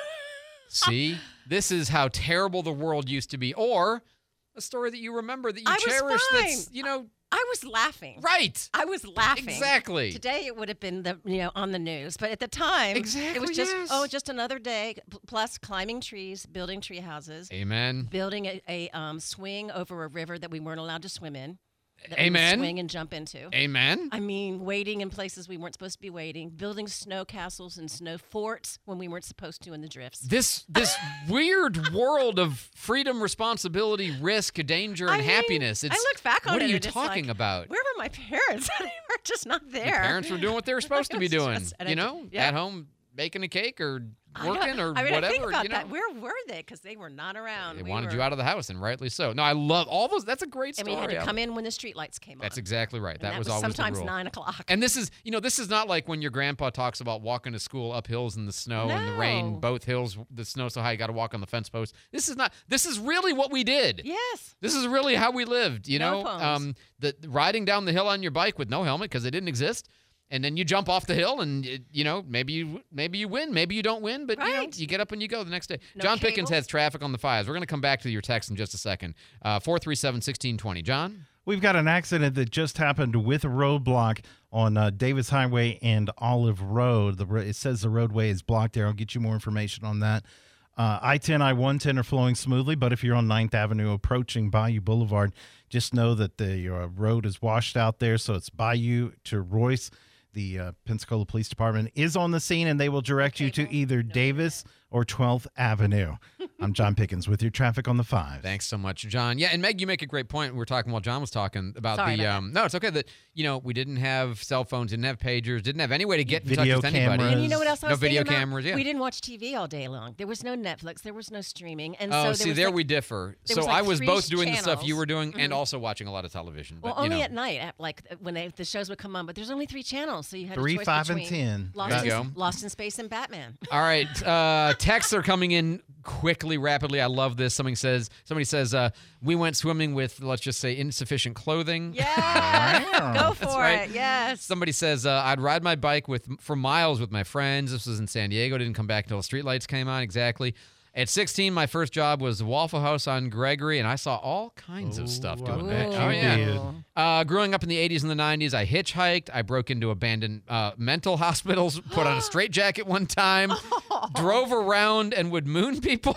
See, this is how terrible the world used to be. Or a story that you remember that you I was cherish. fine. That's you know. I was laughing. Right. I was laughing. Exactly. Today it would have been the you know on the news, but at the time Exactly, it was just yes. oh just another day. p- Plus climbing trees, building tree houses, Amen. building a, a um, swing over a river that we weren't allowed to swim in. That Amen. We would swing and jump into. Amen. I mean, waiting in places we weren't supposed to be waiting, building snow castles and snow forts when we weren't supposed to in the drifts. This this weird world of freedom, responsibility, risk, danger, and I mean, happiness. It's, I look back on what it are you and it's talking like, about? Where were my parents? they were just not there. Your parents were doing what they were supposed to be It's doing. just- and you I- know, yeah. at home baking a cake or I don't- working or I mean, whatever. I think about you know, that. Where were they? Because they were not around. they We wanted were, you out of the house, and rightly so. No, I love all those. That's a great And story. we had to I come in when the streetlights came on. That's exactly right. And That, that was, was always sometimes the rule. nine o'clock. And this is, you know, this is not like when your grandpa talks about walking to school up hills in the snow and the rain, No. both hills, the snow so high you got to walk on the fence post. This is not. This is really what we did. Yes. This is really how we lived. You No know, phones. um, the riding down the hill on your bike with no helmet because it didn't exist. And then you jump off the hill, and it, you know maybe you maybe you win, maybe you don't win, but you know Right. you get up and you go the next day. No John Pickens cable. has traffic on the fives. We're going to come back to your text in just a second. Uh, four three seven, one six two zero. John? We've got an accident that just happened with a roadblock on uh, Davis Highway and Olive Road. The, ro- it says the roadway is blocked there. I'll get you more information on that. Uh, I ten, I one ten are flowing smoothly, but if you're on ninth Avenue approaching Bayou Boulevard, just know that the uh, road is washed out there. So it's Bayou to Royce. The uh, Pensacola Police Department is on the scene, and they will direct you to either Davis or twelfth Avenue. I'm John Pickens with your traffic on the five. Thanks so much, John. Yeah, and Meg, you make a great point. We were talking while John was talking about Sorry the. about um, no, it's okay that you know we didn't have cell phones, didn't have pagers, didn't have any way to get in Video touch with anybody. cameras. And you know what else I No was video thinking about? cameras. Yeah. We didn't watch T V all day long. There was no Netflix. There was no streaming. And so Oh, there see, was there like- we differ. there So was like I was three both doing the stuff you channels. were doing and Mhm. also watching a lot of television. Well, but, you only know. at night, at, like when they, the shows would come on. But there's only three channels, so you had Three, a choice five, and between ten. Lost, There in, you go. Lost in Space and Batman. All right, uh, texts are coming in quickly, rapidly. I love this. Somebody says, somebody says, uh, we went swimming with, let's just say, insufficient clothing. Yeah, go for That's right. it. Yes. Somebody says, uh, I'd ride my bike with for miles with my friends. This was in San Diego. Didn't come back until the streetlights came on. Exactly. At sixteen, my first job was Waffle House on Gregory, and I saw all kinds of stuff doing that. bet Oh, you yeah. did. Uh, growing up in the eighties and the nineties, I hitchhiked. I broke into abandoned uh, mental hospitals, put on a straitjacket one time, drove around and would moon people.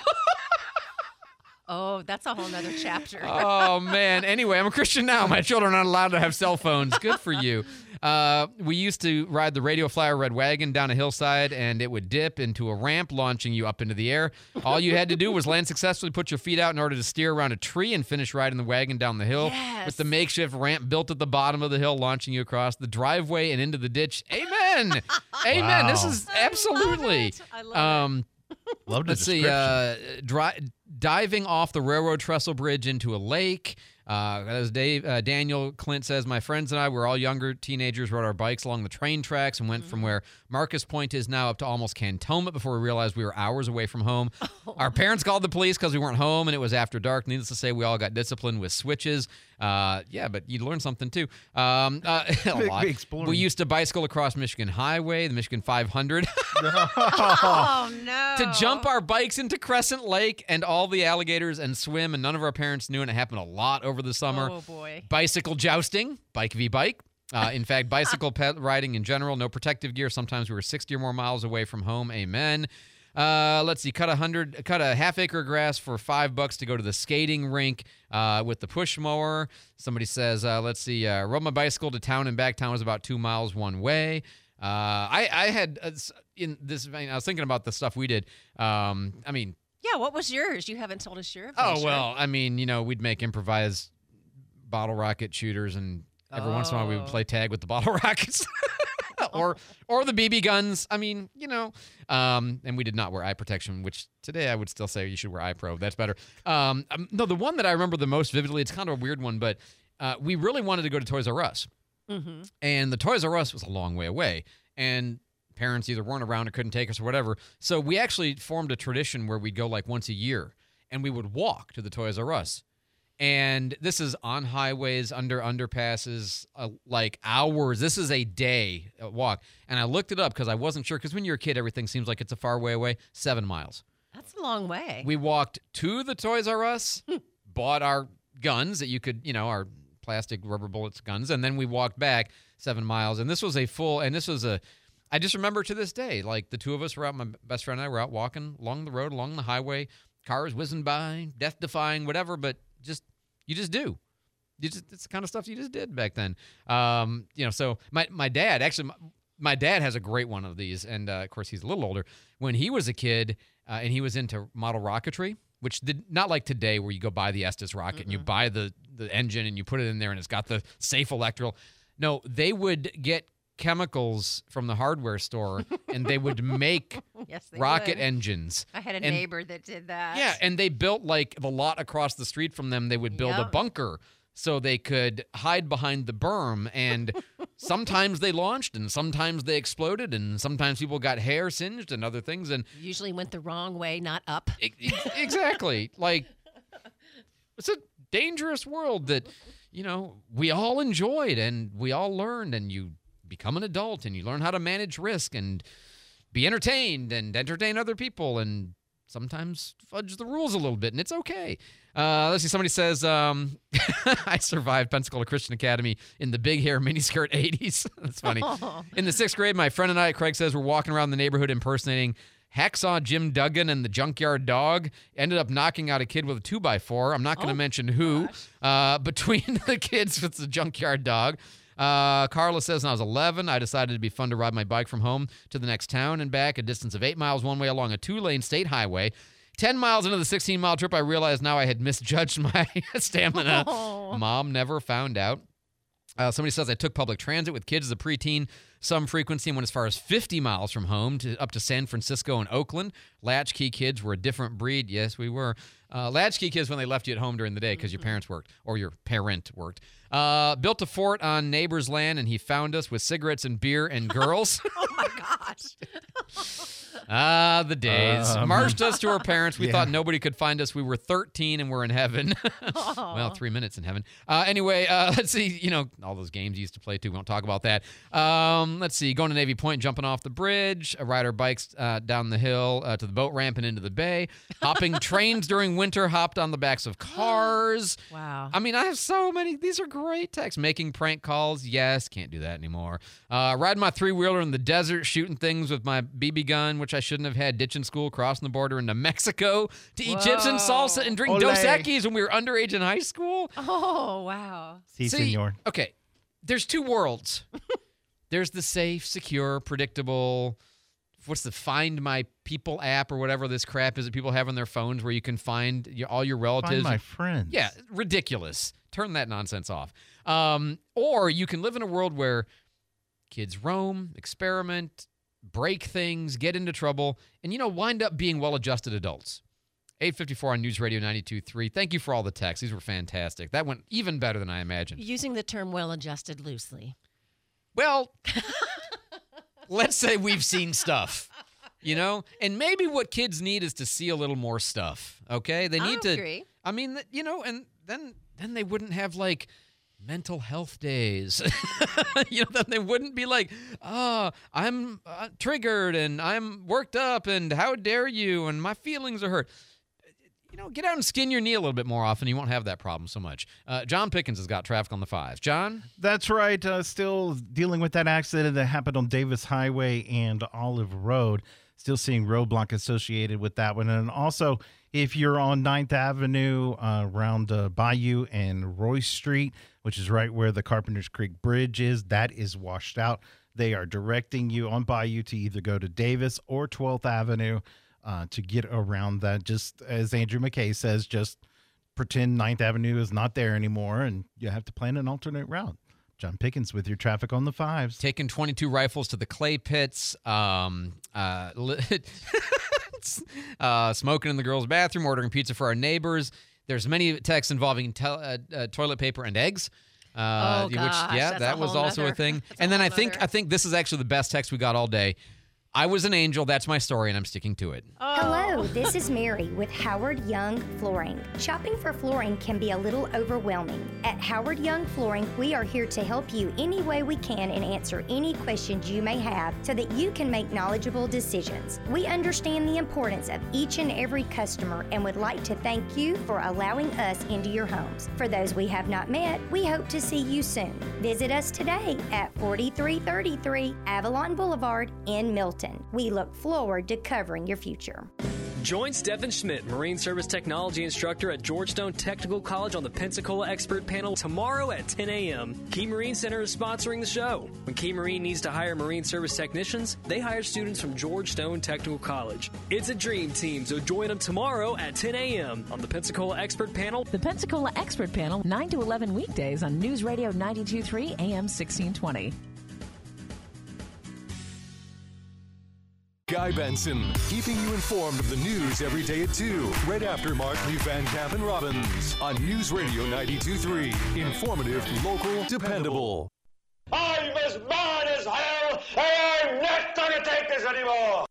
Oh, that's a whole nother chapter. Oh, man. Anyway, I'm a Christian now. My children are not allowed to have cell phones. Good for you. Uh, we used to ride the Radio Flyer Red Wagon down a hillside, and it would dip into a ramp, launching you up into the air. All you had to do was land successfully, put your feet out in order to steer around a tree, and finish riding the wagon down the hill Yes. with the makeshift ramp built at the bottom of the hill, launching you across the driveway and into the ditch. Amen. Amen. This Wow. is absolutely. I love Um, Love the Let's see. description. Uh, dri- diving off the railroad trestle bridge into a lake. Uh, as Dave uh, Daniel Clint says, my friends and I were all younger teenagers, rode our bikes along the train tracks and went Mm-hmm. from where Marcus Point is now up to almost Cantonment before we realized we were hours away from home. Oh. Our parents called the police because we weren't home and it was after dark. Needless to say, we all got disciplined with switches. Uh, yeah, but you learn something too. Um, uh, a Big- lot. big exploring. We used to bicycle across Michigan Highway, the Michigan five hundred. Oh, no. To jump our bikes into Crescent Lake and all the alligators and swim, and none of our parents knew, and it happened a lot over the summer. Oh, boy. Bicycle jousting, bike v bike. Uh, in fact, bicycle pet riding in general, no protective gear. Sometimes we were sixty or more miles away from home. Amen. Uh, let's see, cut a hundred, cut a half acre of grass for five bucks to go to the skating rink uh, with the push mower. Somebody says, uh, let's see, uh, rode my bicycle to town and back. Town was about two miles one way. Uh, I, I had uh, in this vein, I was thinking about the stuff we did. Um, I mean, Yeah, what was yours? You haven't told us your oh adventure. well, I mean, you know, we'd make improvised bottle rocket shooters, and every once in a while we would Oh. play tag with the bottle rockets. or or the B B guns. I mean, you know, um, and we did not wear eye protection, which today I would still say you should wear eye probe. That's better. Um, um, no, the one that I remember the most vividly, it's kind of a weird one, but uh, we really wanted to go to Toys R Us. Mm-hmm. And the Toys R Us was a long way away. And parents either weren't around or couldn't take us or whatever. So we actually formed a tradition where we'd go like once a year and we would walk to the Toys R Us. And this is on highways, under underpasses, uh, like hours. This is a day uh, walk. And I looked it up because I wasn't sure. Because when you're a kid, everything seems like it's a far way away. Seven miles. That's a long way. We walked to the Toys R Us, bought our guns that you could, you know, our plastic rubber bullets guns, and then we walked back seven miles. And this was a full, and this was a, I just remember to this day, like the two of us were out, my best friend and I were out walking along the road, along the highway, cars whizzing by, death-defying, whatever, but just, you just do. You just, it's the kind of stuff you just did back then. Um, you know, so my, my dad, actually, my, my dad has a great one of these, and uh, of course he's a little older. When he was a kid uh, and he was into model rocketry, which did not like today where you go buy the Estes rocket and you buy the, the engine and you put it in there and it's got the safe electrical. No, they would get chemicals from the hardware store and they would make Yes, they rocket would. engines. I had a And- neighbor that did that. Yeah, and they built like the lot across the street from them. They would build a Yep. bunker so they could hide behind the berm. And sometimes they launched and sometimes they exploded and sometimes people got hair singed and other things. And Usually went the wrong way, not up. exactly. Like, it's a dangerous world that, you know, we all enjoyed and we all learned, and you become an adult and you learn how to manage risk and be entertained and entertain other people and sometimes fudge the rules a little bit, and it's okay. Uh, let's see. Somebody says, um, I survived Pensacola Christian Academy in the big hair miniskirt eighties. That's funny. In the sixth grade, my friend and I, Craig says, we're walking around the neighborhood impersonating Hacksaw Jim Duggan and the Junkyard Dog. Ended up knocking out a kid with a two by four. I'm not going to Oh, mention who. Uh, between the kids, it's the Junkyard Dog. Uh, Carla says, when I was eleven, I decided it'd be fun to ride my bike from home to the next town and back, a distance of eight miles one way along a two-lane state highway. Ten miles into the sixteen-mile trip, I realized now I had misjudged my stamina. Oh. Mom never found out. Uh, somebody says, I took public transit with kids as a preteen, some frequency, and went as far as fifty miles from home to up to San Francisco and Oakland. Latchkey kids were a different breed. Yes, we were. Uh, latchkey kids when they left you at home during the day because your parents worked or your parent worked. Uh, built a fort on neighbor's land, and he found us with cigarettes and beer and girls. Oh my gosh. Ah, the days. Um, Marched us to our parents. We yeah. thought nobody could find us. We were thirteen and we're in heaven. Well, three minutes in heaven. Uh, anyway, uh, let's see. You know, all those games you used to play too. We won't talk about that. Um, let's see. Going to Navy Point, jumping off the bridge. Uh, ride our bikes uh, down the hill uh, to the boat ramp and into the bay. Hopping trains during winter. Hopped on the backs of cars. Wow. I mean, I have so many. These are great texts. Making prank calls. Yes, can't do that anymore. Uh, riding my three-wheeler in the desert, shooting things with my B B gun, which I shouldn't have had. Ditching school, crossing the border into Mexico to eat chips and salsa and drink Ole. Dos Equis when we were underage in high school. Oh, wow. Si, See, senor. Okay, there's two worlds. There's the safe, secure, predictable, what's the Find My People app or whatever this crap is that people have on their phones where you can find your, all your relatives. Find my friends. Yeah, ridiculous. Turn that nonsense off. Um, or you can live in a world where kids roam, experiment, break things, get into trouble, and, you know, wind up being well-adjusted adults. eight fifty-four on News Radio ninety-two point three. Thank you for all the texts. These were fantastic. That went even better than I imagined. Using the term well-adjusted loosely. Well, let's say we've seen stuff, you know? And maybe what kids need is to see a little more stuff, okay? They I need to agree. I mean, you know, and then then they wouldn't have like mental health days. You know, then they wouldn't be like, oh, I'm uh, triggered and I'm worked up and how dare you and my feelings are hurt. You know, get out and skin your knee a little bit more often. You won't have that problem so much. Uh, John Pickens has got traffic on the fives. John? That's right. Uh, still dealing with that accident that happened on Davis Highway and Olive Road. Still seeing roadblock associated with that one. And also, if you're on ninth Avenue uh, around uh, Bayou and Royce Street, which is right where the Carpenters Creek Bridge is, that is washed out. They are directing you on Bayou to either go to Davis or twelfth Avenue. Uh, to get around that, just as Andrew McKay says, just pretend ninth Avenue is not there anymore, and you have to plan an alternate route. John Pickens with your traffic on the fives. Taking twenty-two rifles to the clay pits, um, uh, uh, smoking in the girls' bathroom, ordering pizza for our neighbors. There's many texts involving te- uh, uh, toilet paper and eggs. Uh, Oh, gosh, which, yeah, that's that a was whole also nother- a thing. that's a And then whole I think nother- I think this is actually the best text we got all day. I was an angel. That's my story, and I'm sticking to it. Hello, this is Mary with Howard Young Flooring. Shopping for flooring can be a little overwhelming. At Howard Young Flooring, we are here to help you any way we can and answer any questions you may have so that you can make knowledgeable decisions. We understand the importance of each and every customer and would like to thank you for allowing us into your homes. For those we have not met, we hope to see you soon. Visit us today at forty-three thirty-three Avalon Boulevard in Milton. We look forward to covering your future. Join Stephen Schmidt, Marine Service Technology Instructor at Georgetown Technical College on the Pensacola Expert Panel tomorrow at ten a.m. Key Marine Center is sponsoring the show. When Key Marine needs to hire Marine Service technicians, they hire students from Georgetown Technical College. It's a dream team, so join them tomorrow at ten a.m. on the Pensacola Expert Panel. The Pensacola Expert Panel, nine to eleven weekdays on News Radio ninety-two point three A M sixteen twenty. Guy Benson, keeping you informed of the news every day at two, right after Mark Lee Van Camp and Robbins on News Radio ninety-two point three. Informative, local, dependable. I'm as mad as hell, and I'm not gonna take this anymore!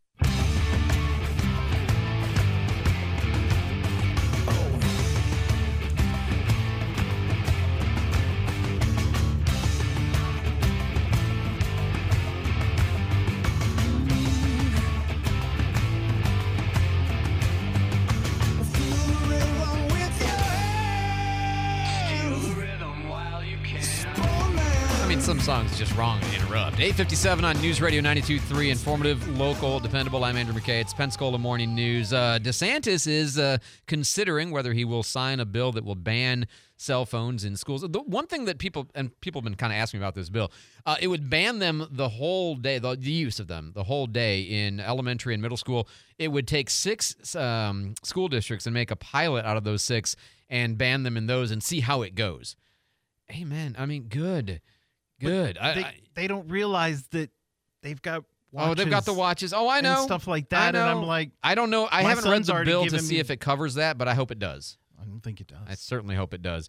I mean, some songs are just wrong to interrupt. eight fifty-seven on News Radio ninety-two point three. Informative, local, dependable. I'm Andrew McKay. It's Pensacola Morning News. Uh, DeSantis is uh, considering whether he will sign a bill that will ban cell phones in schools. The one thing that people, and people have been kind of asking about this bill, uh, it would ban them the whole day, the, the use of them the whole day in elementary and middle school. It would take six um, school districts and make a pilot out of those six and ban them in those and see how it goes. Amen. I mean, good. Good. I, They, I, they don't realize that they've got watches. oh, they've got the watches. Oh, I know. and stuff like that. I And know. I'm like, I don't know. I my haven't read son's the already bill to given see me- if it covers that, but I hope it does. I don't think it does. I certainly hope it does.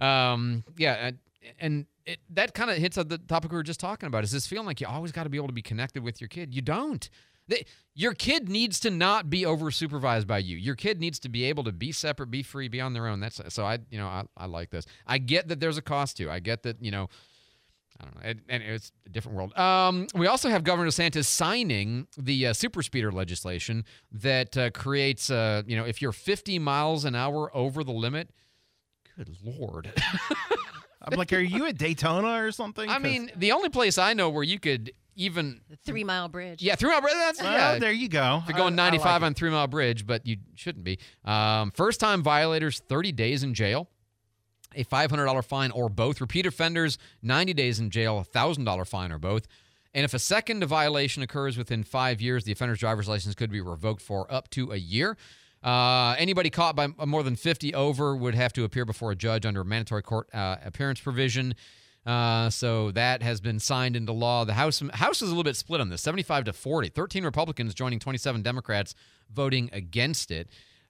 Um, yeah, and, and it, that kind of hits on the topic we were just talking about. Is this feeling like you always got to be able to be connected with your kid? You don't. They, your kid needs to not be over supervised by you. Your kid needs to be able to be separate, be free, be on their own. That's so I, you know, I, I like this. I get that there's a cost to. I get that, you know. I don't know. It, and it's a different world. Um, we also have Governor DeSantis signing the uh, super speeder legislation that uh, creates, uh, you know, if you're fifty miles an hour over the limit, good Lord. I'm like, are you at Daytona or something? I 'Cause- mean, the only place I know where you could even. Three Mile Bridge. Yeah, Three Mile Bridge. That's, Well, yeah. there you go. If you're going I- I ninety-five like it. on Three Mile Bridge, but you shouldn't be. Um, first time violators, thirty days in jail. A five hundred dollars fine or both. Repeat offenders, ninety days in jail, a one thousand dollars fine or both. And if a second violation occurs within five years, the offender's driver's license could be revoked for up to a year. Uh, anybody caught by more than fifty over would have to appear before a judge under a mandatory court uh, appearance provision. Uh, so that has been signed into law. The House House is a little bit split on this, seventy-five to forty. thirteen Republicans joining twenty-seven Democrats voting against it.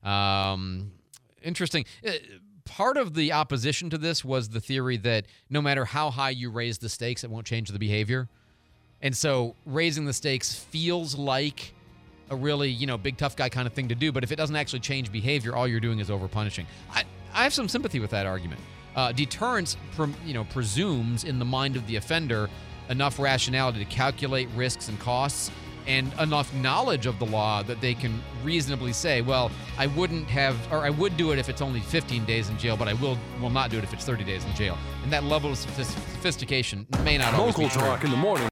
Um, interesting. Uh, Part of the opposition to this was the theory that no matter how high you raise the stakes, it won't change the behavior. And so raising the stakes feels like a really, you know, big tough guy kind of thing to do. But if it doesn't actually change behavior, all you're doing is over punishing. I, I have some sympathy with that argument. Uh, deterrence, pre- you know, presumes in the mind of the offender enough rationality to calculate risks and costs, and enough knowledge of the law that they can reasonably say, well, I wouldn't have, or I would do it if it's only fifteen days in jail, but I will will not do it if it's thirty days in jail. And that level of sophist- sophistication may not always be Local true. Talk in the morning.